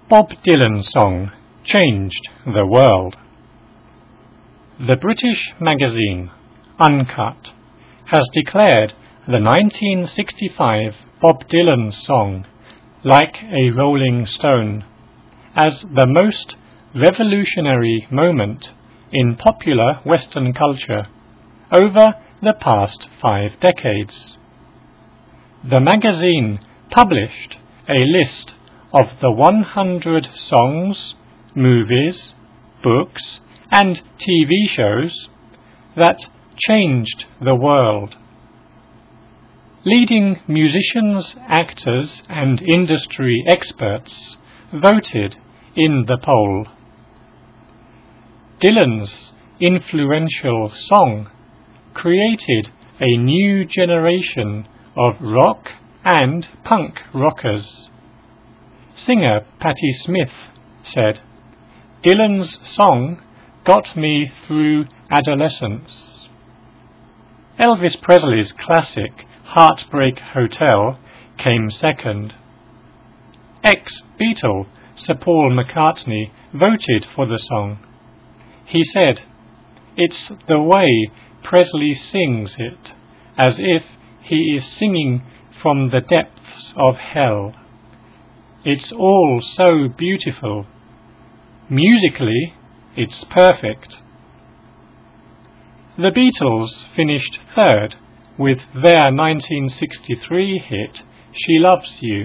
Bob Dylan song changed the world. The British magazine, Uncut, has declared the 1965 Bob Dylan song, Like a Rolling Stone, as the most revolutionary moment in popular Western culture over the past 5 decades. The magazine published a list of the 100 songs, movies, books, and TV shows that changed the world. Leading musicians, actors, and industry experts voted in the poll. Dylan's influential song created a new generation of rock and punk rockers. Singer Patti Smith said, "Dylan's song got me through adolescence." Elvis Presley's classic Heartbreak Hotel came second. Ex-Beatle Sir Paul McCartney voted for the song. He said, "It's the way Presley sings it, as if he is singing from the depths of hell. It's all so beautiful. Musically, it's perfect." The Beatles finished third with their 1963 hit, She Loves You.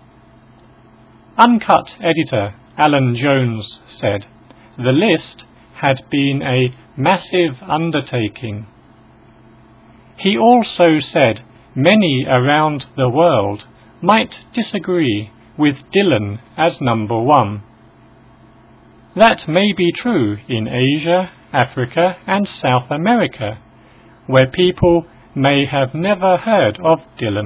Uncut editor Alan Jones said the list had been a massive undertaking. He also said many around the world might disagree with Dylan as number one. That may be true in Asia, Africa, and South America, where people may have never heard of Dylan.